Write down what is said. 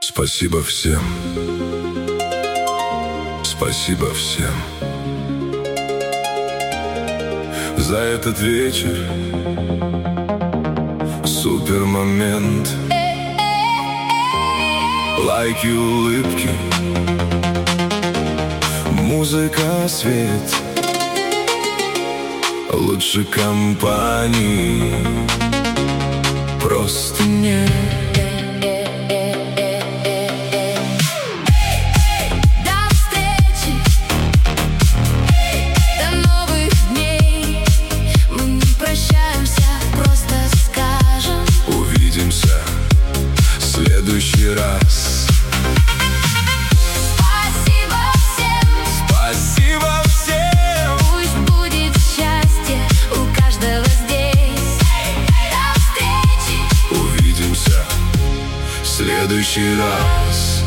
Спасибо всем. Спасибо всем за этот вечер. Супер момент. Лайки, улыбки, музыка, свет, лучше компании просто нет. В следующий раз. Спасибо всем. Спасибо всем. Пусть будет счастье у каждого здесь. До встречи. Увидимся в следующий раз.